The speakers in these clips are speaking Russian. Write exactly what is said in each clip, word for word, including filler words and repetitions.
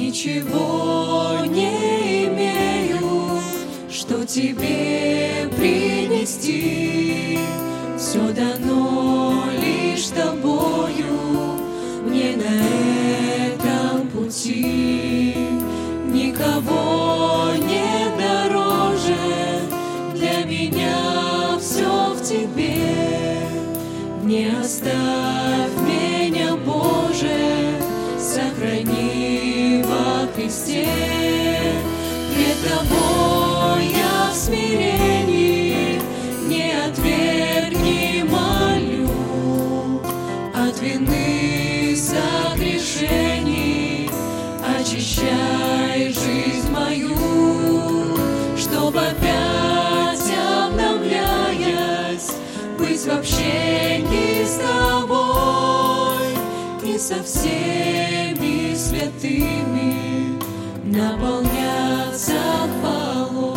Ничего не имею, что тебе принести. Все дано лишь тобою мне на этом пути. Никого не дороже, для меня все в тебе. Не оставь меня, Боже, сохрани во Христе. Пред Тобой я в смирении, не отвергни, молю, от вины согрешений очищай жизнь мою, чтоб опять обновляясь быть в общении с Тобой и со всеми святыми наполняться хвалой.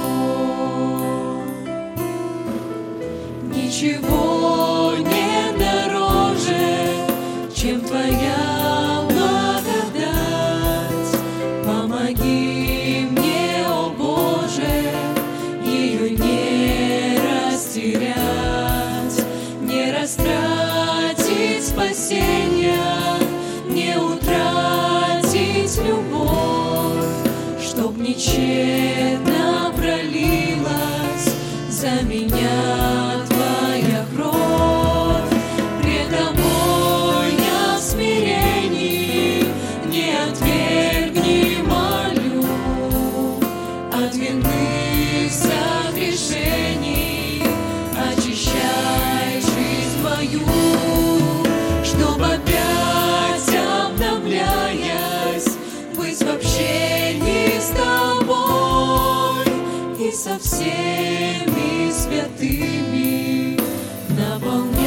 Ничего не дороже, чем Твоя благодать. Помоги мне, о Боже, ее не растерять, не растратить спасения, не утратить любовь, чтоб нечетно пролилась за меня Твоя кровь. Пред Тобой я в смирении, не отвергни, молю, от вины согрешений очищай жизнь мою, чтоб опять обновляясь быть в общении с Тобой и со всеми святыми наполняться.